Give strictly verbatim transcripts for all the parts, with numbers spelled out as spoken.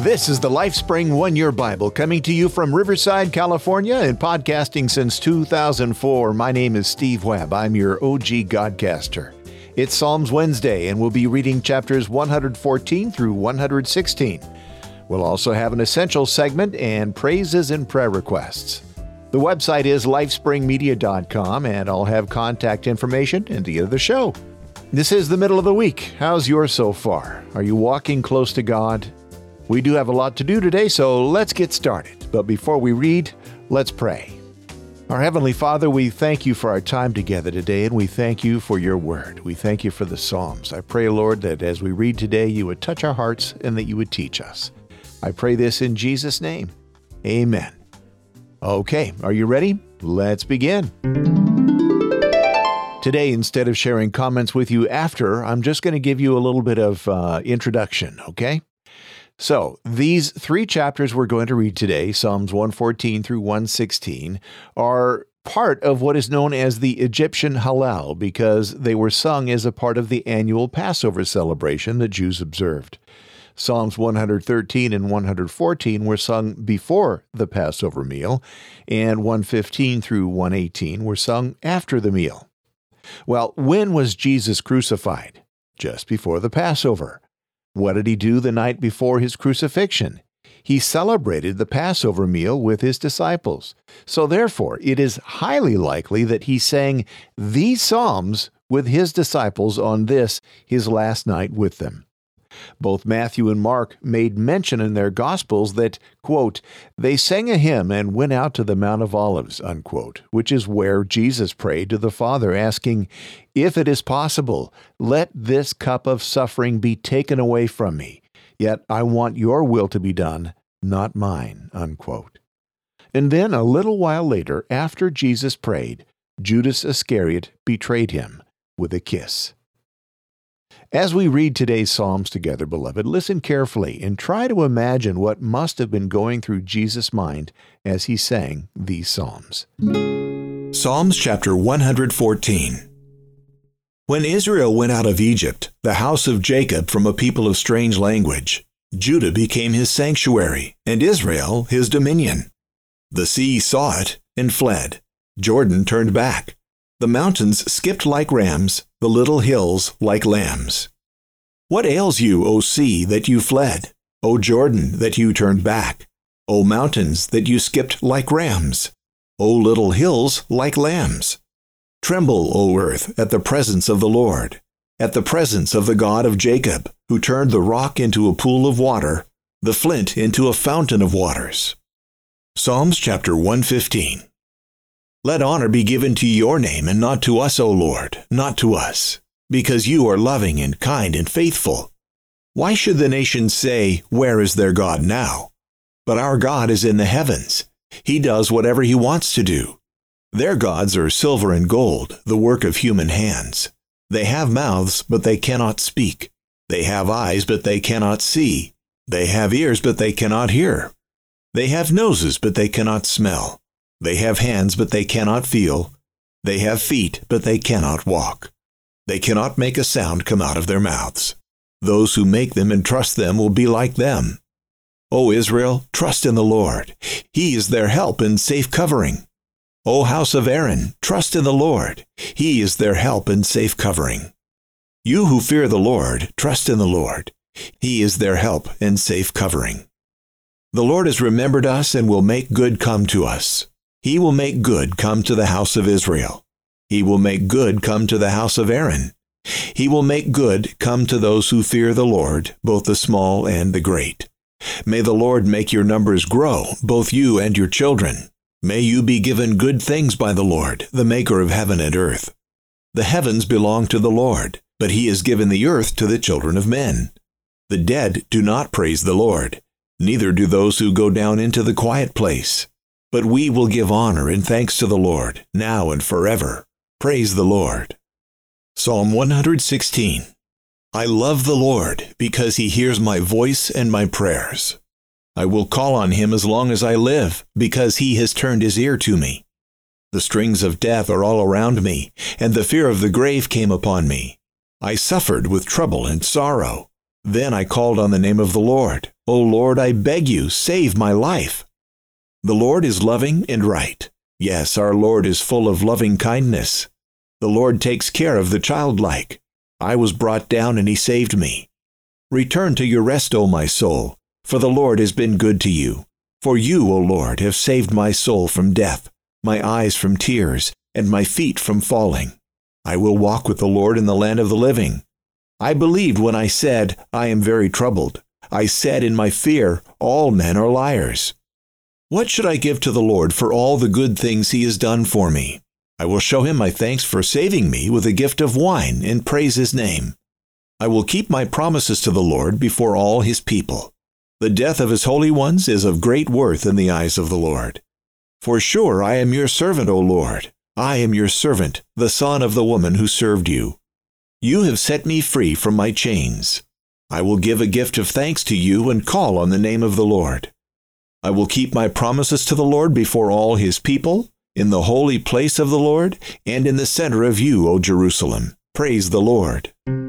This is the LifeSpring One-Year Bible coming to you from Riverside, California, and podcasting since two thousand four. My name is Steve Webb. I'm your O G Godcaster. It's Psalms Wednesday, and we'll be reading chapters one hundred fourteen through one hundred sixteen. We'll also have an essential segment and praises and prayer requests. The website is lifespring media dot com, and I'll have contact information at the end of the show. This is the middle of the week. How's yours so far? Are you walking close to God? We do have a lot to do today, so let's get started. But before we read, let's pray. Our Heavenly Father, we thank you for our time together today, and we thank you for your word. We thank you for the Psalms. I pray, Lord, that as we read today, you would touch our hearts and that you would teach us. I pray this in Jesus' name. Amen. Okay, are you ready? Let's begin. Today, instead of sharing comments with you after, I'm just going to give you a little bit of uh, introduction, okay? So, these three chapters we're going to read today, Psalms one fourteen through one sixteen, are part of what is known as the Egyptian Hallel because they were sung as a part of the annual Passover celebration that Jews observed. Psalms one thirteen and one fourteen were sung before the Passover meal, and one fifteen through one eighteen were sung after the meal. Well, when was Jesus crucified? Just before the Passover. What did he do the night before his crucifixion? He celebrated the Passover meal with his disciples. So therefore, it is highly likely that he sang these psalms with his disciples on this, his last night with them. Both Matthew and Mark made mention in their Gospels that, quote, they sang a hymn and went out to the Mount of Olives, unquote, which is where Jesus prayed to the Father, asking, if it is possible, let this cup of suffering be taken away from me, yet I want your will to be done, not mine, unquote. And then a little while later, after Jesus prayed, Judas Iscariot betrayed him with a kiss. As we read today's Psalms together, beloved, listen carefully and try to imagine what must have been going through Jesus' mind as he sang these Psalms. Psalms chapter one hundred fourteen. When Israel went out of Egypt, the house of Jacob from a people of strange language, Judah became his sanctuary, and Israel his dominion. The sea saw it and fled. Jordan turned back. The mountains skipped like rams, the little hills like lambs. What ails you, O sea, that you fled? O Jordan, that you turned back? O mountains, that you skipped like rams? O little hills like lambs? Tremble, O earth, at the presence of the Lord, at the presence of the God of Jacob, who turned the rock into a pool of water, the flint into a fountain of waters. Psalms chapter one fifteen. Let honor be given to your name and not to us, O Lord, not to us, because you are loving and kind and faithful. Why should the nations say, where is their God now? But our God is in the heavens. He does whatever he wants to do. Their gods are silver and gold, the work of human hands. They have mouths, but they cannot speak. They have eyes, but they cannot see. They have ears, but they cannot hear. They have noses, but they cannot smell. They have hands, but they cannot feel. They have feet, but they cannot walk. They cannot make a sound come out of their mouths. Those who make them and trust them will be like them. O Israel, trust in the Lord. He is their help and safe covering. O house of Aaron, trust in the Lord. He is their help and safe covering. You who fear the Lord, trust in the Lord. He is their help and safe covering. The Lord has remembered us and will make good come to us. He will make good come to the house of Israel. He will make good come to the house of Aaron. He will make good come to those who fear the Lord, both the small and the great. May the Lord make your numbers grow, both you and your children. May you be given good things by the Lord, the maker of heaven and earth. The heavens belong to the Lord, but he has given the earth to the children of men. The dead do not praise the Lord, neither do those who go down into the quiet place. But we will give honor and thanks to the Lord, now and forever. Praise the Lord. Psalm one sixteen. I love the Lord, because he hears my voice and my prayers. I will call on him as long as I live, because he has turned his ear to me. The strings of death are all around me, and the fear of the grave came upon me. I suffered with trouble and sorrow. Then I called on the name of the Lord. O Lord, I beg you, save my life. The Lord is loving and right. Yes, our Lord is full of loving kindness. The Lord takes care of the childlike. I was brought down and he saved me. Return to your rest, O my soul, for the Lord has been good to you. For you, O Lord, have saved my soul from death, my eyes from tears, and my feet from falling. I will walk with the Lord in the land of the living. I believed when I said, I am very troubled. I said in my fear, all men are liars. What should I give to the Lord for all the good things he has done for me? I will show him my thanks for saving me with a gift of wine and praise his name. I will keep my promises to the Lord before all his people. The death of his holy ones is of great worth in the eyes of the Lord. For sure I am your servant, O Lord. I am your servant, the son of the woman who served you. You have set me free from my chains. I will give a gift of thanks to you and call on the name of the Lord. I will keep my promises to the Lord before all his people, in the holy place of the Lord, and in the center of you, O Jerusalem. Praise the Lord.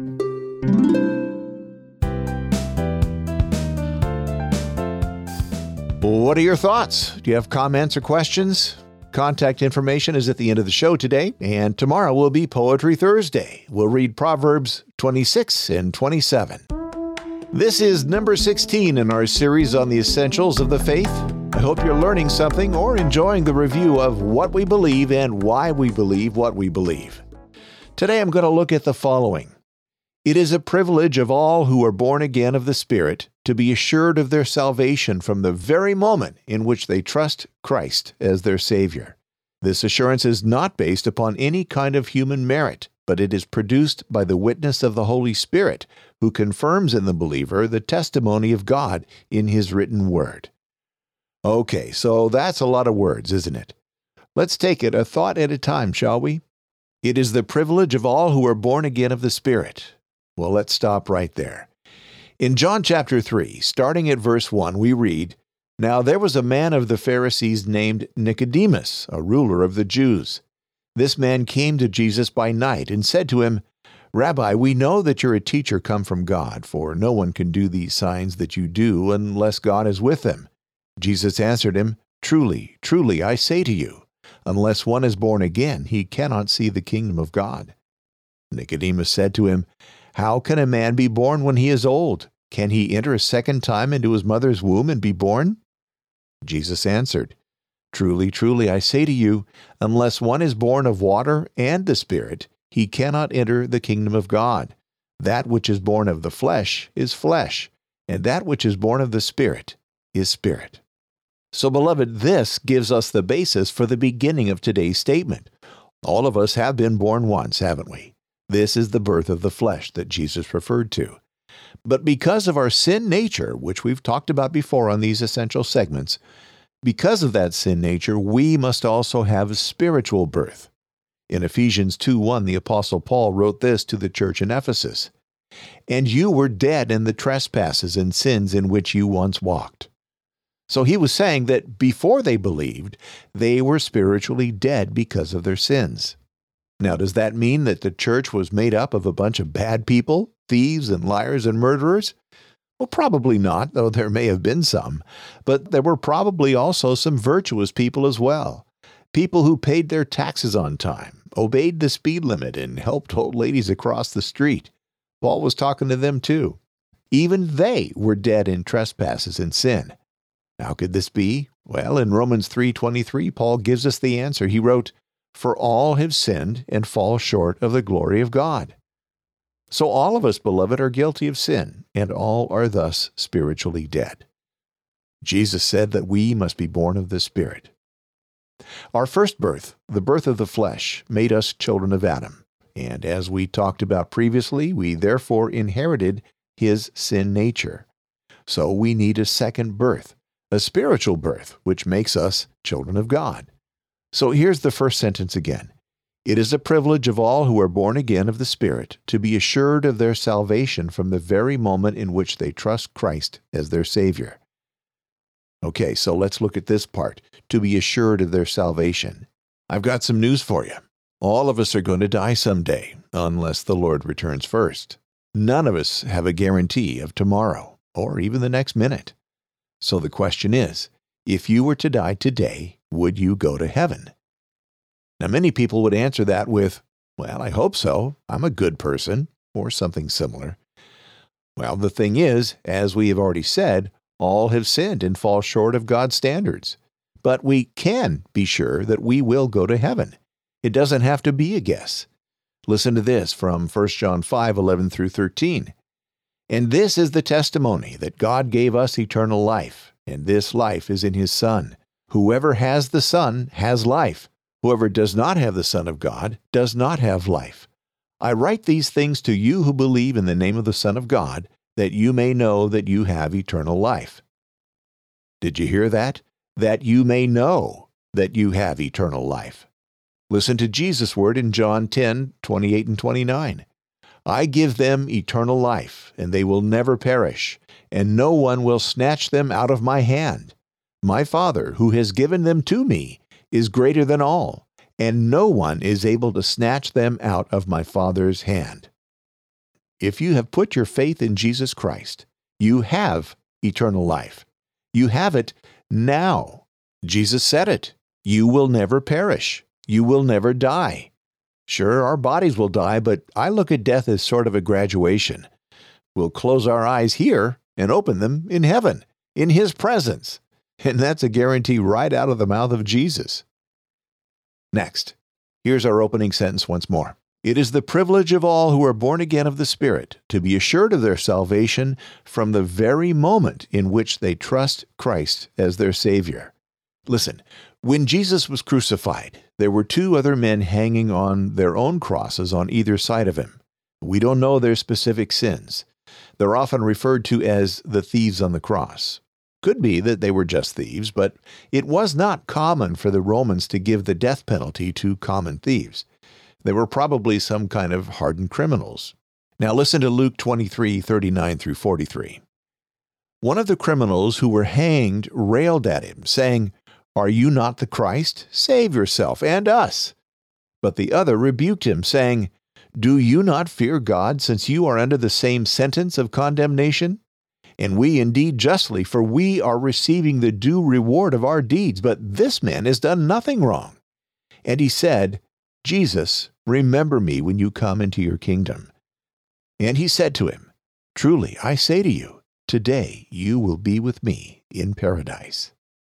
What are your thoughts? Do you have comments or questions? Contact information is at the end of the show today, and tomorrow will be Poetry Thursday. We'll read Proverbs twenty-six and twenty-seven. This is number sixteen in our series on the essentials of the faith. I hope you're learning something or enjoying the review of what we believe and why we believe what we believe. Today I'm going to look at the following. It is a privilege of all who are born again of the Spirit to be assured of their salvation from the very moment in which they trust Christ as their Savior. This assurance is not based upon any kind of human merit, but it is produced by the witness of the Holy Spirit, who confirms in the believer the testimony of God in His written Word. Okay, so that's a lot of words, isn't it? Let's take it a thought at a time, shall we? It is the privilege of all who are born again of the Spirit. Well, let's stop right there. In John chapter three, starting at verse one, we read, Now there was a man of the Pharisees named Nicodemus, a ruler of the Jews. This man came to Jesus by night and said to him, Rabbi, we know that you're a teacher come from God, for no one can do these signs that you do unless God is with them. Jesus answered him, Truly, truly, I say to you, unless one is born again, he cannot see the kingdom of God. Nicodemus said to him, How can a man be born when he is old? Can he enter a second time into his mother's womb and be born? Jesus answered, Truly, truly, I say to you, unless one is born of water and the Spirit, he cannot enter the kingdom of God. That which is born of the flesh is flesh, and that which is born of the Spirit is spirit. So, beloved, this gives us the basis for the beginning of today's statement. All of us have been born once, haven't we? This is the birth of the flesh that Jesus referred to. But because of our sin nature, which we've talked about before on these essential segments, because of that sin nature, we must also have a spiritual birth. In Ephesians two one, the Apostle Paul wrote this to the church in Ephesus, And you were dead in the trespasses and sins in which you once walked. So he was saying that before they believed, they were spiritually dead because of their sins. Now, does that mean that the church was made up of a bunch of bad people, thieves and liars and murderers? Well, probably not, though there may have been some. But there were probably also some virtuous people as well. People who paid their taxes on time, obeyed the speed limit, and helped old ladies across the street. Paul was talking to them too. Even they were dead in trespasses and sin. How could this be? Well, in Romans three twenty-three, Paul gives us the answer. He wrote, For all have sinned and fall short of the glory of God. So all of us, beloved, are guilty of sin, and all are thus spiritually dead. Jesus said that we must be born of the Spirit. Our first birth, the birth of the flesh, made us children of Adam. And as we talked about previously, we therefore inherited his sin nature. So we need a second birth, a spiritual birth, which makes us children of God. So here's the first sentence again. It is a privilege of all who are born again of the Spirit to be assured of their salvation from the very moment in which they trust Christ as their Savior. Okay, so let's look at this part, to be assured of their salvation. I've got some news for you. All of us are going to die someday, unless the Lord returns first. None of us have a guarantee of tomorrow. or even the next minute. So the question is, if you were to die today, would you go to heaven? Now, many people would answer that with, well, I hope so. I'm a good person, or something similar. Well, the thing is, as we have already said, all have sinned and fall short of God's standards. But we can be sure that we will go to heaven. It doesn't have to be a guess. Listen to this from First John five, eleven through thirteen. And this is the testimony that God gave us eternal life, and this life is in His Son. Whoever has the Son has life. Whoever does not have the Son of God does not have life. I write these things to you who believe in the name of the Son of God, that you may know that you have eternal life. Did you hear that? That you may know that you have eternal life. Listen to Jesus' word in John ten, twenty-eight and twenty-nine. I give them eternal life, and they will never perish, and no one will snatch them out of my hand. My Father, who has given them to me, is greater than all, and no one is able to snatch them out of my Father's hand. If you have put your faith in Jesus Christ, you have eternal life. You have it now. Jesus said it. You will never perish. You will never die. Sure, our bodies will die, but I look at death as sort of a graduation. We'll close our eyes here and open them in heaven, in His presence. And that's a guarantee right out of the mouth of Jesus. Next, here's our opening sentence once more. It is the privilege of all who are born again of the Spirit to be assured of their salvation from the very moment in which they trust Christ as their Savior. Listen, when Jesus was crucified, there were two other men hanging on their own crosses on either side of Him. We don't know their specific sins. They're often referred to as the thieves on the cross. Could be that they were just thieves, but it was not common for the Romans to give the death penalty to common thieves. They were probably some kind of hardened criminals. Now listen to Luke twenty-three, thirty-nine through forty-three. One of the criminals who were hanged railed at Him, saying, Are you not the Christ? Save yourself and us. But the other rebuked Him, saying, Do you not fear God, since you are under the same sentence of condemnation? And we indeed justly, for we are receiving the due reward of our deeds, but this man has done nothing wrong. And He said, Jesus, remember me when you come into your kingdom. And He said to him, Truly, I say to you, today you will be with me in paradise.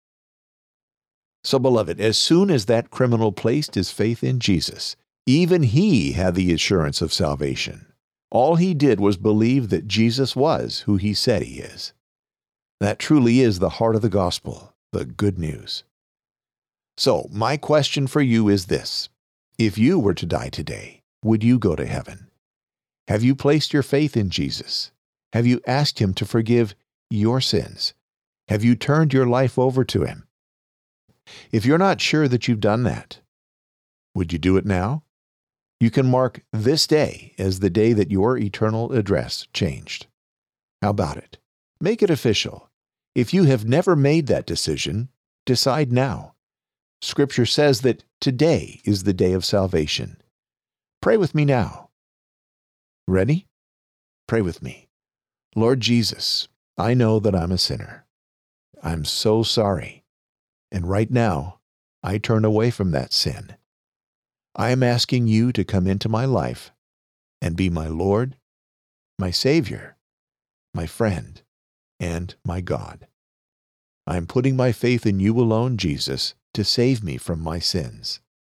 So, beloved, as soon as that criminal placed his faith in Jesus, even he had the assurance of salvation. All he did was believe that Jesus was who He said He is. That truly is the heart of the gospel, the good news. So, my question for you is this. If you were to die today, would you go to heaven? Have you placed your faith in Jesus? Have you asked Him to forgive your sins? Have you turned your life over to Him? If you're not sure that you've done that, would you do it now? You can mark this day as the day that your eternal address changed. How about it? Make it official. If you have never made that decision, decide now. Scripture says that today is the day of salvation. Pray with me now. Ready? Pray with me. Lord Jesus, I know that I'm a sinner. I'm so sorry. And right now, I turn away from that sin. I am asking You to come into my life and be my Lord, my Savior, my friend, and my God. I am putting my faith in You alone, Jesus, to save me from my sins.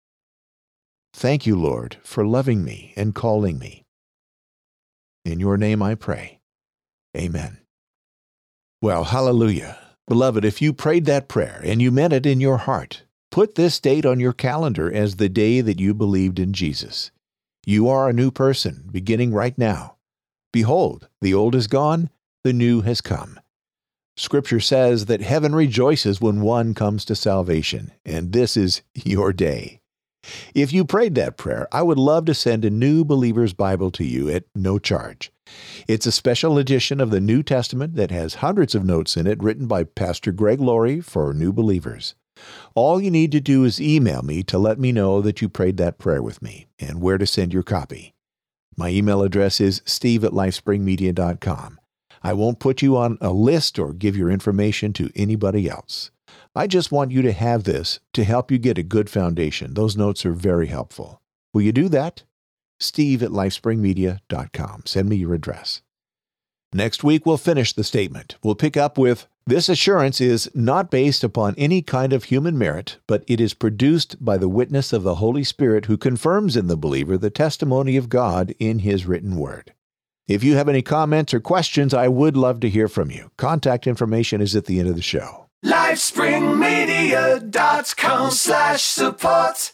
Thank You, Lord, for loving me and calling me. In Your name I pray. Amen. Well, hallelujah. Beloved, if you prayed that prayer and you meant it in your heart, put this date on your calendar as the day that you believed in Jesus. You are a new person, beginning right now. Behold, the old is gone, the new has come. Scripture says that heaven rejoices when one comes to salvation, and this is your day. If you prayed that prayer, I would love to send a New Believer's Bible to you at no charge. It's a special edition of the New Testament that has hundreds of notes in it written by Pastor Greg Laurie for new believers. All you need to do is email me to let me know that you prayed that prayer with me and where to send your copy. My email address is steve at lifespringmedia dot com. I won't put you on a list or give your information to anybody else. I just want you to have this to help you get a good foundation. Those notes are very helpful. Will you do that? Steve at lifespring media dot com. Send me your address. Next week, we'll finish the statement. We'll pick up with, this assurance is not based upon any kind of human merit, but it is produced by the witness of the Holy Spirit who confirms in the believer the testimony of God in His written word. If you have any comments or questions, I would love to hear from you. Contact information is at the end of the show. lifespring media dot com slash support.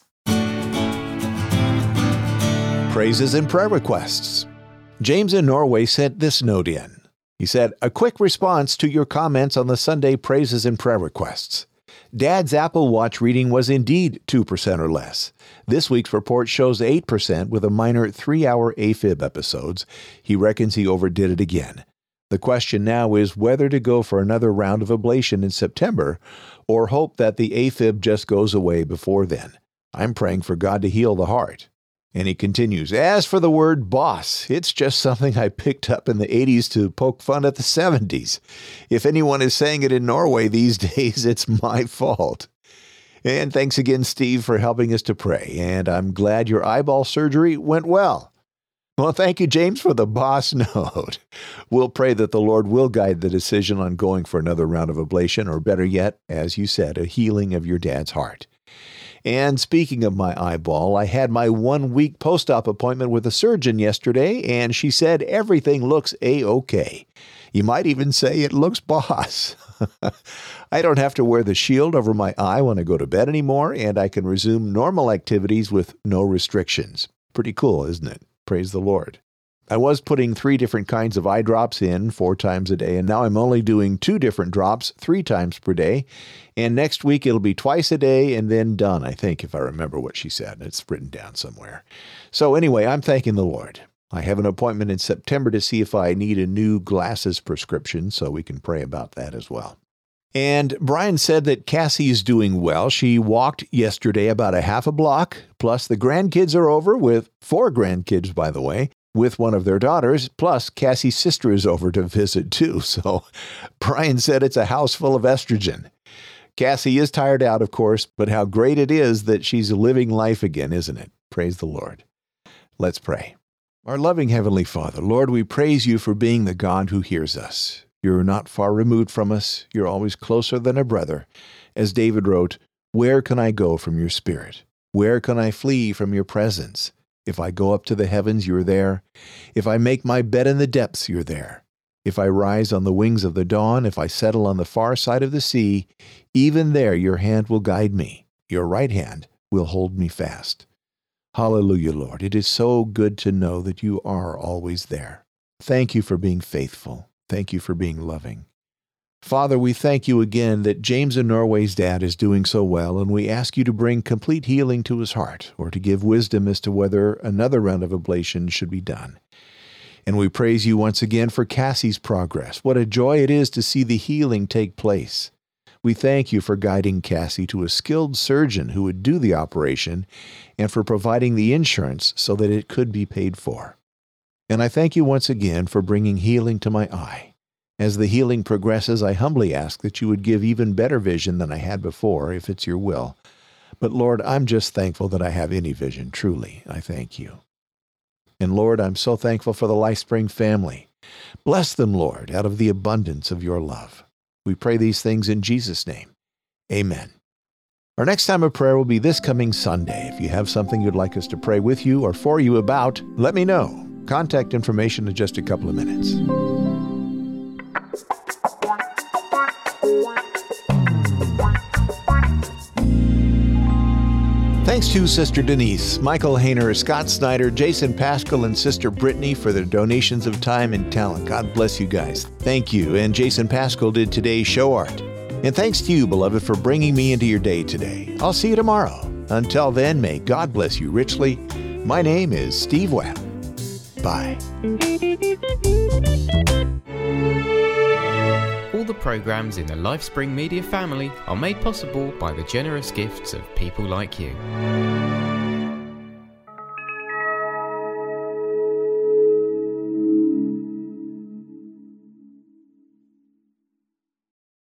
Praises and prayer requests. James in Norway sent this note in. He said, a quick response to your comments on the Sunday praises and prayer requests. Dad's Apple Watch reading was indeed two percent or less. This week's report shows eight percent with a minor three-hour AFib episodes. He reckons he overdid it again. The question now is whether to go for another round of ablation in September or hope that the AFib just goes away before then. I'm praying for God to heal the heart. And he continues, as for the word boss, it's just something I picked up in the eighties to poke fun at the seventies. If anyone is saying it in Norway these days, it's my fault. And thanks again, Steve, for helping us to pray. And I'm glad your eyeball surgery went well. Well, thank you, James, for the boss note. We'll pray that the Lord will guide the decision on going for another round of ablation, or better yet, as you said, a healing of your dad's heart. And speaking of my eyeball, I had my one-week post-op appointment with a surgeon yesterday, and she said everything looks A-OK. You might even say it looks boss. I don't have to wear the shield over my eye when I go to bed anymore, and I can resume normal activities with no restrictions. Pretty cool, isn't it? Praise the Lord. I was putting three different kinds of eye drops in four times a day, and now I'm only doing two different drops three times per day. And next week it'll be twice a day and then done, I think, if I remember what she said. It's written down somewhere. So anyway, I'm thanking the Lord. I have an appointment in September to see if I need a new glasses prescription, so we can pray about that as well. And Brian said that Cassie is doing well. She walked yesterday about a half a block, plus the grandkids are over with four grandkids, by the way, with one of their daughters, plus Cassie's sister is over to visit too. So Brian said it's a house full of estrogen. Cassie is tired out, of course, but how great it is that she's living life again, isn't it? Praise the Lord. Let's pray. Our loving Heavenly Father, Lord, we praise you for being the God who hears us. You're not far removed from us. You're always closer than a brother. As David wrote, where can I go from your spirit? Where can I flee from your presence? If I go up to the heavens, you're there. If I make my bed in the depths, you're there. If I rise on the wings of the dawn, if I settle on the far side of the sea, even there your hand will guide me. Your right hand will hold me fast. Hallelujah, Lord. It is so good to know that you are always there. Thank you for being faithful. Thank you for being loving. Father, we thank you again that James in Norway's dad is doing so well, and we ask you to bring complete healing to his heart, or to give wisdom as to whether another round of ablation should be done. And we praise you once again for Cassie's progress. What a joy it is to see the healing take place. We thank you for guiding Cassie to a skilled surgeon who would do the operation, and for providing the insurance so that it could be paid for. And I thank you once again for bringing healing to my eye. As the healing progresses, I humbly ask that you would give even better vision than I had before, if it's your will. But Lord, I'm just thankful that I have any vision, truly. I thank you. And Lord, I'm so thankful for the LifeSpring family. Bless them, Lord, out of the abundance of your love. We pray these things in Jesus' name. Amen. Our next time of prayer will be this coming Sunday. If you have something you'd like us to pray with you or for you about, let me know. Contact information in just a couple of minutes. Thanks to Sister Denise, Michael Hayner, Scott Snyder, Jason Pascal, and Sister Brittany for their donations of time and talent. God bless you guys. Thank you. And Jason Pascal did today's show art. And thanks to you, beloved, for bringing me into your day today. I'll see you tomorrow. Until then, may God bless you richly. My name is Steve Webb. Bye. All the programs in the LifeSpring Media family are made possible by the generous gifts of people like you.